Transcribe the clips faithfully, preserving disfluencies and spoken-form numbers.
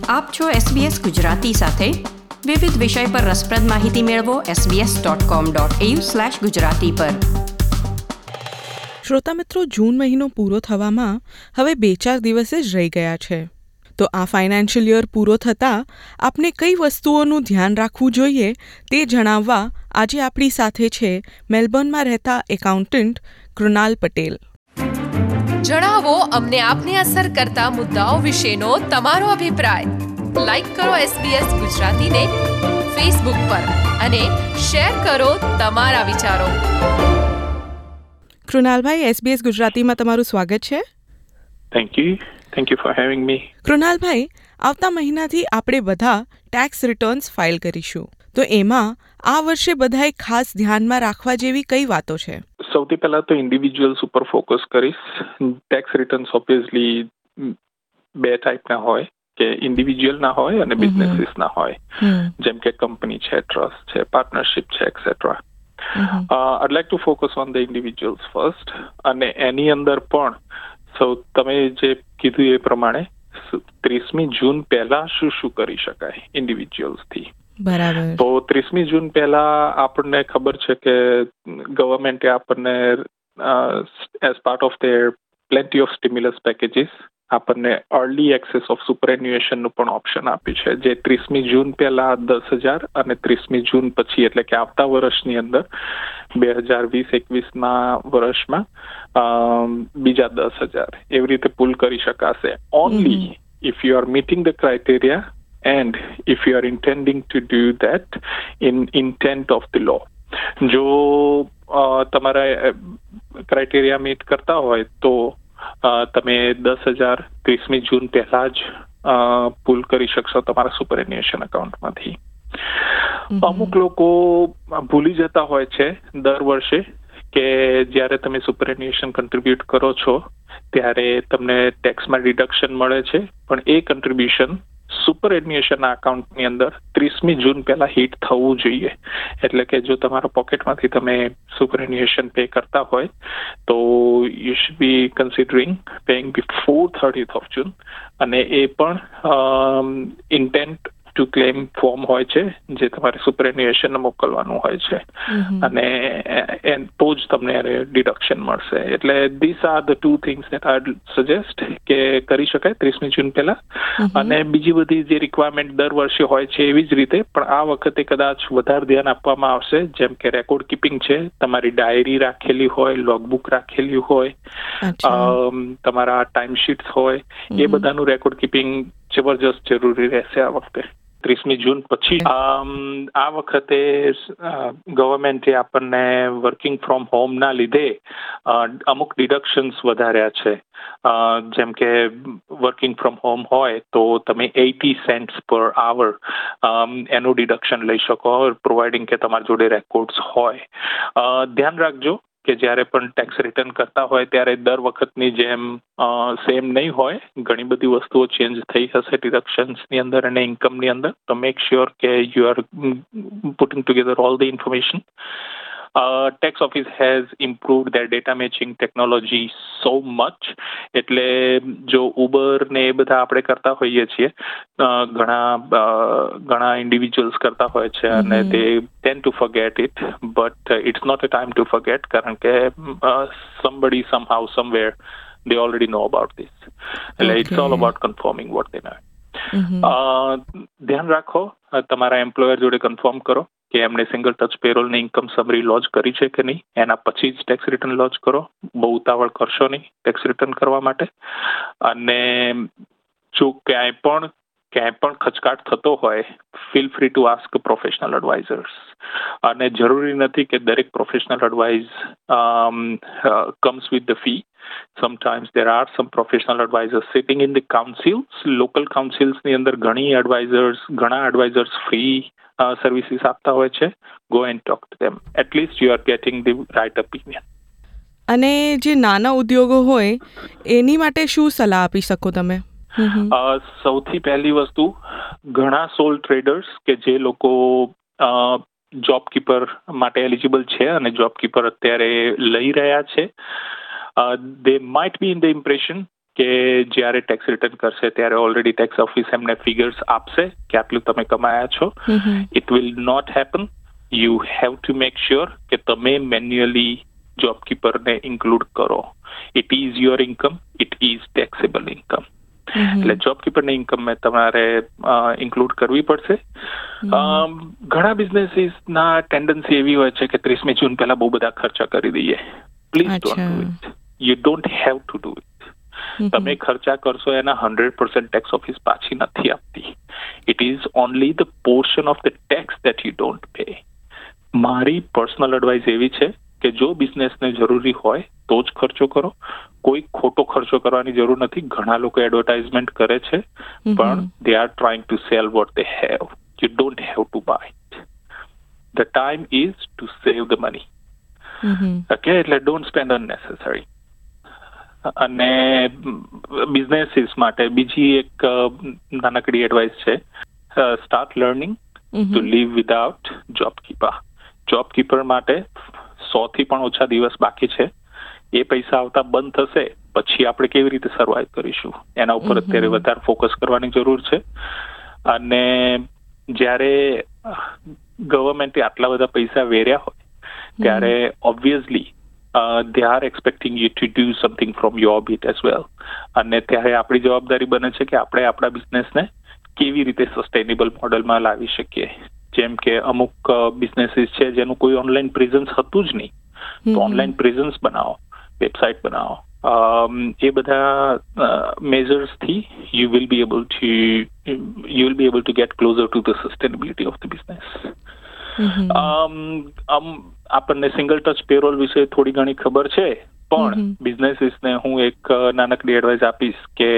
આપ છો એસબીએસ ગુજરાતી સાથે. વિવિધ વિષય પર રસપ્રદ માહિતી મેળવો SBS dot com dot AU slash Gujarati પર. શ્રોતા મિત્રો, જૂન મહિનો પૂરો થવામાં હવે બે ચાર દિવસ જ રહી ગયા છે. તો આ ફાઇનાન્શિયલ યર પૂરો થતાં આપને કઈ વસ્તુઓનું ધ્યાન રાખવું જોઈએ તે જણાવવા આજે આપણી સાથે છે મેલબોર્નમાં રહેતા એકાઉન્ટન્ટ કૃણાલ પટેલ. જણાવો અમને આપને અસર કરતા મુદ્દાઓ વિશેનો તમારો અભિપ્રાય. લાઈક કરો એસબીએસ ગુજરાતીને ફેસબુક પર અને શેર કરો તમારા વિચારો. કૃણાલભાઈ, એસબીએસ ગુજરાતીમાં તમારું સ્વાગત છે. Thank you thank you for having me. Krunalbhai, આવતા મહિનાથી આપણે બધા ટેક્સ રિટર્ન્સ ફાઇલ કરીશું, તો એમાં આ વર્ષે બધાએ ખાસ ધ્યાનમાં રાખવા જેવી કઈ વાતો છે? સૌથી પહેલા તો ઇન્ડિવિજ્યુઅલ્સ ઉપર ફોકસ કરીશ. ટેક્સ રિટર્ન્સ ઓબ્વિયસલી બે ટાઈપના હોય, કે ઇન્ડિવિજ્યુઅલ ના હોય અને બિઝનેસીસ ના હોય. જેમ કે કંપની છે, ટ્રસ્ટ છે, પાર્ટનરશિપ છે, etcetera. I'd like to focus on the individuals first. અને એની અંદર પણ સૌ તમે જે કીધું એ પ્રમાણે ત્રીસમી જૂન પહેલા શું શું કરી શકાય ઇન્ડિવિજ્યુઅલ્સથી. બરાબર. તો ત્રીસમી જૂન પહેલા આપણને ખબર છે કે ગવર્મેન્ટે આપણને as part of their plenty of stimulus packages આપણને અર્લી એક્સેસ ઓફ સુપરએન્યુએશનનું પણ ઓપ્શન આપ્યું છે, જે ત્રીસમી જૂન પહેલા દસ હજાર અને ત્રીસમી જૂન પછી એટલે કે આવતા વર્ષની અંદર બે હજાર વીસ એકવીસના વર્ષમાં બીજા દસ હજાર એવી રીતે પુલ કરી શકાશે. Only if you are meeting the criteria and if you are intending to do that in intent of the law. જો તમારા ક્રાઇટેરિયા મીટ કરતા હોય તો તમે દસ હજાર ત્રીસમી જૂન પહેલા જ પુલ કરી શકશો તમારા સુપરએન્યુએશન અકાઉન્ટમાંથી. અમુક લોકો ભૂલી જતા હોય છે દર વર્ષે કે જ્યારે તમે સુપરએન્યુએશન કન્ટ્રીબ્યુટ કરો છો ત્યારે તમને ટેક્સમાં ડિડક્શન મળે છે, પણ એ કન્ટ્રીબ્યુશન સુપરએન્યુએશન અકાઉન્ટની અંદર ત્રીસમી જૂન પહેલા હિટ થવું જોઈએ. એટલે કે જો તમારા પોકેટમાંથી તમે સુપરએન્યુએશન પે કરતા હોય તો you should be considering paying before thirtieth of June. અને એ પણ ઇન્ટેન્ટ ટુ ક્લેમ ફોર્મ હોય છે જે તમારે સુપરએન્યુએશન મોકલવાનું હોય છે, અને તો જ તમને ડિડક્શન મળશે. એટલે this are the two things that I suggest કે કરી શકાય ત્રીસમી જૂન પહેલા. અને બીજી બધી જે રિક્વાયરમેન્ટ દર વર્ષે હોય છે એવી જ રીતે પણ આ વખતે કદાચ વધારે ધ્યાન આપવામાં આવશે, જેમ કે રેકોર્ડ કીપિંગ છે, તમારી ડાયરી રાખેલી હોય, લોગબુક રાખેલી હોય, તમારા ટાઈમશીટ્સ હોય, એ બધાનું રેકોર્ડ કીપિંગ જબરજસ્ત જરૂરી રહેશે આ વખતે ત્રીસમી જૂન પછી. આ વખતે ગવર્મેન્ટે આપણને વર્કિંગ ફ્રોમ હોમના લીધે અમુક ડિડક્શન્સ વધાર્યા છે. જેમ કે વર્કિંગ ફ્રોમ હોમ હોય તો તમે એટી સેન્ટ્સ પર આવર એનું ડિડક્શન લઈ શકો, પ્રોવાઇડિંગ કે તમારી જોડે રેકોર્ડ્સ હોય. ધ્યાન રાખજો કે જ્યારે પણ ટેક્સ રિટર્ન કરતા હોય ત્યારે દર વખતની જેમ સેમ નહીં હોય. ઘણી બધી વસ્તુઓ ચેન્જ થઈ હશે ડિડક્શન્સની અંદર અને ઇન્કમની અંદર. તો મેક શ્યોર કે you are putting together all the information. Tax office has improved their data matching technology so much. એટલે જો ઉબર ને એ બધા આપણે કરતા હોઈએ છીએ, ઘણા ઘણા ઇન્ડિવિજ્યુઅલ્સ કરતા હોય છે અને તે tend to forget it, but it's not a time to forget, કારણ કે somebody somehow somewhere they already know about this. એટલે it's all about confirming what they know. ધ્યાન રાખો, તમારા એમ્પ્લોયર જોડે કન્ફર્મ કરો કે એમણે સિંગલ ટચ પેરોલ ને ઇન્કમ સમરી લોન્ચ કરી છે કે નહીં. એના પછી જ ટેક્સ રિટર્ન લોન્ચ કરો. બહુ ઉતાવળ કરશો નહીં ટેક્સ રિટર્ન કરવા માટે. અને જો ક્યાંય પણ ક્યાંય પણ ખચકાટ થતો હોય, feel free to ask professional advisers. અને જરૂરી નથી કે દરેક professional advice comes with the fee. Sometimes there are some professional advisors sitting in the councils. Local councils ની અંદર ઘણી advisors, ઘણા advisors free uh, services આપતા હોય છે. Go and talk to them. At least you are getting the right opinion. અને જે નાના ઉદ્યોગો હોય એની માટે શું સલાહ આપી શકો તમે? સૌથી પહેલી વસ્તુ, ઘણા સોલ ટ્રેડર્સ કે જે લોકો જોબ કીપર માટે એલિજિબલ છે અને જોબ કીપર અત્યારે લઈ રહ્યા છે, Uh, they might be in the impression કે જ્યારે ટેક્સ રિટર્ન કરશે ત્યારે ઓલરેડી ટેક્સ ઓફિસ એમને ફિગર્સ આપશે કે આટલું તમે કમાયા છો. It will not happen. You have to make sure કે તમે મેન્યુઅલી જોબકીપરને ઇન્ક્લુડ કરો. It is your income, it is taxable income. એટલે જોબકીપરની ઇન્કમ તમારે ઇન્ક્લુડ કરવી પડશે. ઘણા બિઝનેસીસના ટેન્ડન્સી એવી હોય છે કે ત્રીસમી જૂન પહેલા બહુ બધા ખર્ચા કરી દઈએ. Please don't do it. You don't have to do it. તમે ખર્ચા કરશો એના હંડ્રેડ પર્સન્ટ ટેક્સ ઓફિસ પાછી નથી આપતી. It is only the portion of the tax that you don't pay. મારી પર્સનલ એડવાઇસ એવી છે કે જો બિઝનેસને જરૂરી હોય તો જ ખર્ચો કરો. કોઈ ખોટો ખર્ચો કરવાની જરૂર નથી. ઘણા લોકો એડવર્ટાઇઝમેન્ટ કરે છે પણ they are trying to sell what they have. You don't have to buy it. The time is to save the money. Okay, એટલે ડોન્ટ સ્પેન્ડ અનનેસેસરી. અને બિઝનેસીસ માટે બીજી એક નાનકડી એડવાઇસ છે, start learning to live without JobKeeper. JobKeeper માટે સો થી પણ ઓછા દિવસ બાકી છે. એ પૈસા આવતા બંધ થશે પછી આપણે કેવી રીતે સર્વાઈવ કરીશું એના ઉપર અત્યારે વધારે ફોકસ કરવાની જરૂર છે. અને જ્યારે ગવર્મેન્ટે આટલા બધા પૈસા વેર્યા હોય ત્યારે obviously they are expecting you to do something from your bit as well. અને ત્યારે આપણી જવાબદારી બને છે કે આપણે આપણા બિઝનેસને કેવી રીતે સસ્ટેનેબલ મોડલમાં લાવી શકીએ. જેમ કે અમુક બિઝનેસીસ છે જેનું કોઈ ઓનલાઈન પ્રેઝન્સ હતું જ નહીં, તો ઓનલાઈન પ્રેઝન્સ બનાવો, વેબસાઇટ બનાવો. એ બધા મેજર્સથી you will be able to you will be able to get closer to the sustainability of the business. આપણને સિંગલ ટચ પેરોલ વિશે થોડી ઘણી ખબર છે, પણ બિઝનેસીસને હું એક નાનકડી એડવાઇસ આપીશ કે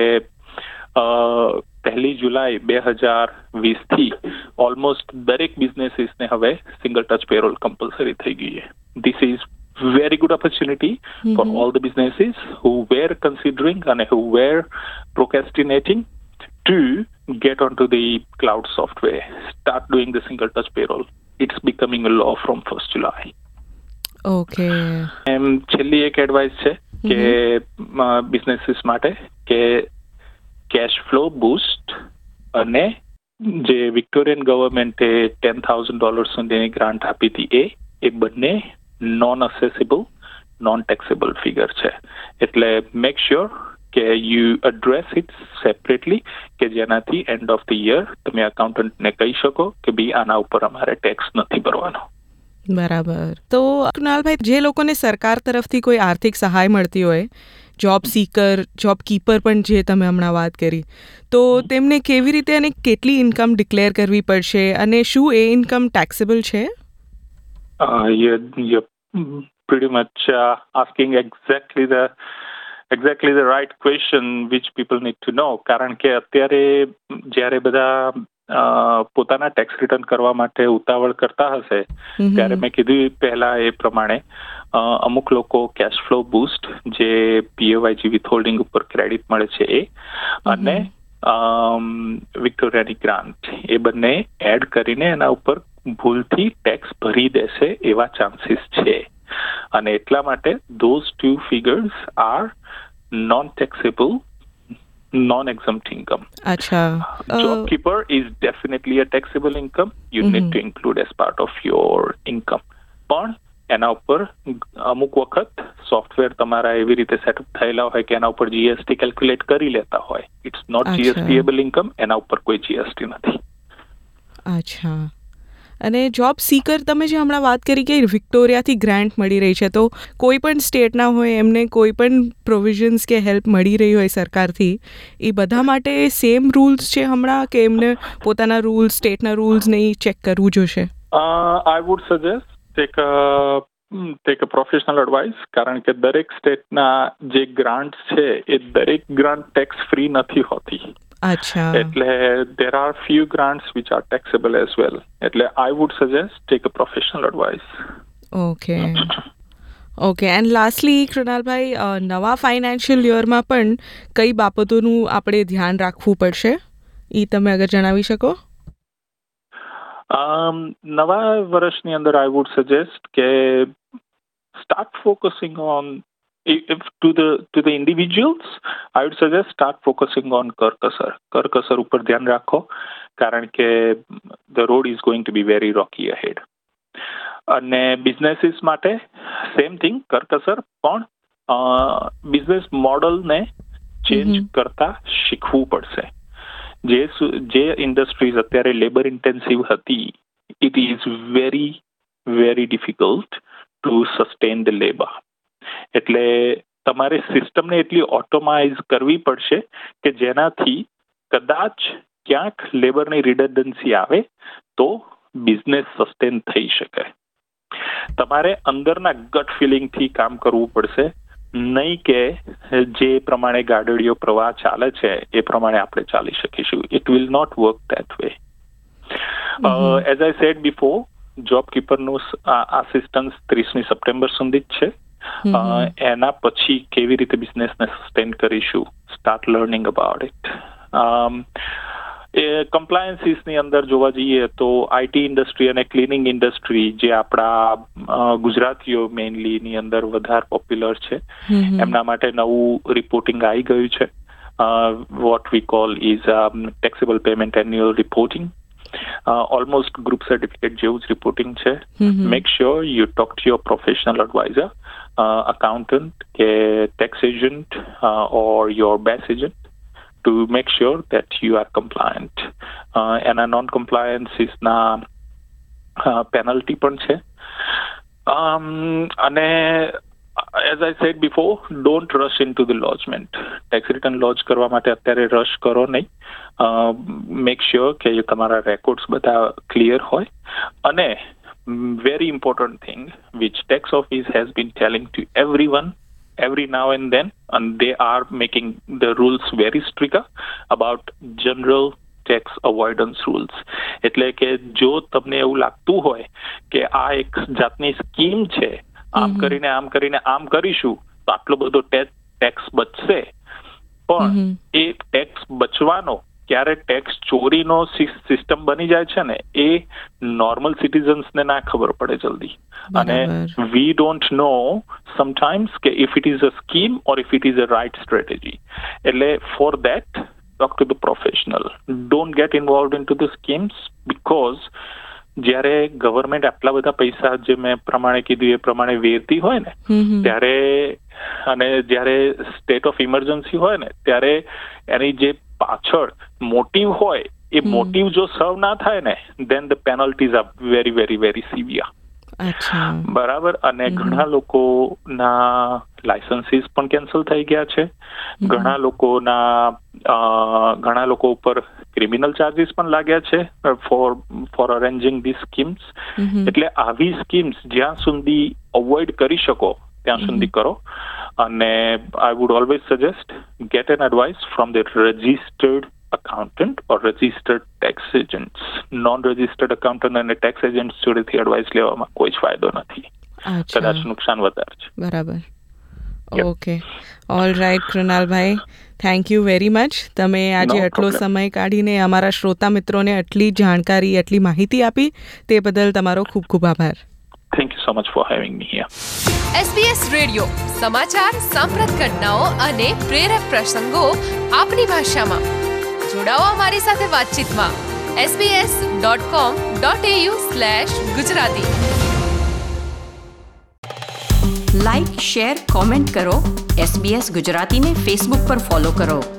પહેલી જુલાઈ બે હજાર વીસ થી ઓલમોસ્ટ દરેક બિઝનેસીસને હવે સિંગલ ટચ પેરોલ કમ્પલસરી થઈ ગઈ છે. This is very good opportunity for all the businesses who were considering and who were procrastinating to get onto the cloud software, start doing the single touch payroll. It's becoming a law from first July. Okay. એમ છેલ્લી એક advice છે કે businesses માટે કે cash flow boost અને જે Victorian ગવર્મેન્ટે ટેન થાઉઝન્ડ ડોલર સુધીની ગ્રાન્ટ આપી હતી એ એ બંને non assessable non taxable figure છે. એટલે મેક શ્યોર કે યુ એડ્રેસ ઇટ સેપરેટલી, કે જેનાથી એન્ડ ઓફ ધ યર તમે એકાઉન્ટન્ટને કહી શકો કે ભાઈ આના ઉપર અમારે ટેક્સ નથી ભરવાનો. બરાબર. તો કૃણાલભાઈ, જે લોકોને સરકાર તરફથી કોઈ આર્થિક સહાય મળતી હોય, જોબ સીકર, જોબ કીપર પણ જે તમે હમણાં વાત કરી, તો તેમને કેવી રીતે અને કેટલી ઇન્કમ ડિક્લેર કરવી પડશે અને શું એ ઇન્કમ ટેક્સેબલ છે? Uh, you're, you're pretty much uh, asking exactly the exactly the right question which people need to know. કારણ કે અત્યારે જ્યારે બધા પોતાના ટેક્સ રિટર્ન કરવા માટે ઉતાવળ કરતા હશે ત્યારે મેં કીધું પહેલા એ પ્રમાણે અમુક લોકો કેશ ફ્લો બૂસ્ટ જે પીએવાયજી વિથહોલ્ડિંગ ઉપર ક્રેડિટ મળે છે એ અને વિક્ટોરિયાની ગ્રાન્ટ એ બંને એડ કરીને એના ઉપર ભૂલથી ટેક્સ ભરી દેશે એવા ચાન્સીસ છે. અને એટલા માટે those two figures are non taxable non exempt income. અચ્છા. JobKeeper is definitely a taxable income. You need to include as part of your income. પણ એના ઉપર અમુક વખત સોફ્ટવેર તમારા એવી રીતે સેટઅપ થયેલા હોય કે એના ઉપર જીએસટી કેલ્ક્યુલેટ કરી લેતા હોય. It's not GSTable income. એના ઉપર કોઈ જીએસટી નથી. અચ્છા. અને જોબ સીકર, તમે જે હમણાં વાત કરી કે વિક્ટોરિયાથી ગ્રાન્ટ મળી રહી છે, તો કોઈ પણ સ્ટેટના હોય એમને કોઈ પણ પ્રોવિઝન્સ કે હેલ્પ મળી રહી હોય સરકારથી, એ બધા માટે સેમ રૂલ્સ છે હમણાં કે એમને પોતાના રૂલ્સ, સ્ટેટના રૂલ્સ નહીં ચેક કરવું જોશે? I would suggest take take a professional advice. કારણ કે દરેક સ્ટેટના જે ગ્રાન્ટ છે એ દરેક ગ્રાન્ટ ટેક્સ ફ્રી નથી હોતી. અચ્છા. એટલે there are few grants which are taxable as well. એટલે I would suggest take a professional advice. Okay okay and lastly Krunalbhai, નવા ફાઇનાન્શિયલ યરમાં પણ કઈ બાબતોનું આપણે ધ્યાન રાખવું પડશે, એ તમે અગર જણાવી શકો? નવા વર્ષની અંદર I would suggest કે start focusing on if to the to the individuals, I would suggest start focusing on કરકસર. કરકસર ઉપર ધ્યાન રાખો, કારણ કે the road is going to be very rocky ahead. અને બિઝનેસીસ માટે સેમ થિંગ, કરકસર, પણ બિઝનેસ મોડલને ચેન્જ કરતા શીખવું પડશે. જે જે ઇન્ડસ્ટ્રીઝ અત્યારે લેબર ઇન્ટેન્સિવ હતી, it is very very difficult to sustain the labour. એટલે તમારે સિસ્ટમને એટલી ઓટોમાઇઝ કરવી પડશે કે જેનાથી કદાચ ક્યાંક લેબરની રિડન્ડન્સી આવે તો બિઝનેસ સસ્ટેન થઈ શકે. તમારે અંદરના ગટ ફિલિંગથી કામ કરવું પડશે, નહીં કે જે પ્રમાણે ગાડડીઓ પ્રવાહ ચાલે છે એ પ્રમાણે આપણે ચાલી શકીશું. It will not work that way. As I said before, જોબ કીપરનું આસિસ્ટન્સ ત્રીસમી સપ્ટેમ્બર સુધી જ છે. એના પછી કેવી રીતે બિઝનેસને સસ્ટેન કરીશું, સ્ટાર્ટ લર્નિંગ અબાઉટ ઇટ. એ કમ્પ્લાયન્સીસની અંદર જોવા જઈએ તો આઈટી ઇન્ડસ્ટ્રી અને ક્લિનિંગ ઇન્ડસ્ટ્રી, જે આપણા ગુજરાતીઓ મેઇનલીની અંદર વધારે પોપ્યુલર છે, એમના માટે નવું રિપોર્ટિંગ આવી ગયું છે. What we call is taxable payment annual reporting. Almost group certificate જેવું જ રિપોર્ટિંગ છે. Make sure you talk to your professional adviser, accountant, a tax agent, uh, or your B A S agent, to make sure that you are compliant. Uh, and a non-compliance is na uh, penalty પણ છે. Um, અને as I said before, don't rush into the lodgement. Tax return lodge કરવા માટે અત્યારે rush કરો નહીં. Uh, make sure કે તમારા records બધા clear હોય. અને very important thing which tax office has been telling to everyone every now and then, and they are making the rules very stricter about general tax avoidance rules. એટલે કે જો તમને એવું લાગતું હોય કે આ એક જાતની સ્કીમ છે, આમ કરીને આમ કરીને આમ કરીશું તો આટલો બધો ટેક્સ બચશે, પણ એ ટેક્સ બચવાનો ક્યારે ટેક્સ ચોરીનો સિસ્ટમ બની જાય છે ને, એ નોર્મલ સિટીઝન્સને ના ખબર પડે જલ્દી. અને વી ડોન્ટ નો સમટાઇમ્સ કે if it is a scheme or if it is a right strategy. એટલે for that talk to the professional. Don't get involve in to the schemes, because જ્યારે government આટલા બધા પૈસા, જે મેં પ્રમાણે કીધું એ પ્રમાણે વેરતી હોય ને, ત્યારે અને જ્યારે સ્ટેટ ઓફ ઇમરજન્સી હોય ને, ત્યારે એની જે પાછળ મોટિવ હોય, એ મોટિવ જો સર્વ ના થાય ને, then the penalties are very very very severe. બરાબર. અને ઘણા લોકોના લાયસન્સીસ પણ કેન્સલ થઈ ગયા છે. ઘણા લોકોના ઘણા લોકો ઉપર ક્રિમિનલ ચાર્જીસ પણ લાગ્યા છે for for arranging the schemes. એટલે આવી સ્કીમ્સ જ્યાં સુધી અવોઇડ કરી શકો ત્યાં સુધી કરો. અને I would always suggest get an advice from the registered accountant or registered tax agents. Non-registered accountant અને tax agents જોડેથી એડવાઇસ લેવામાં કોઈ જ ફાયદો નથી. કદાચ નુકસાન વધારે છે. બરાબર. Okay, all right Krunalbhai, thank you very much. તમે આજે આટલો સમય કાઢીને અમારા શ્રોતા મિત્રોને આટલી જાણકારી, આટલી માહિતી આપી, તે બદલ તમારો ખૂબ ખૂબ આભાર. Thank you so much for having me here. S B S radio, સમાચાર, સાંપ્રત ઘટનાઓ અને પ્રેરક પ્રસંગો આપની ભાષામાં. જોડાઓ અમારી સાથે વાતચીતમાં S B S dot com dot A U slash Gujarati. Like, share, comment કરો. એસ બી એસ ગુજરાતીને ફેસબુક પર ફોલો કરો.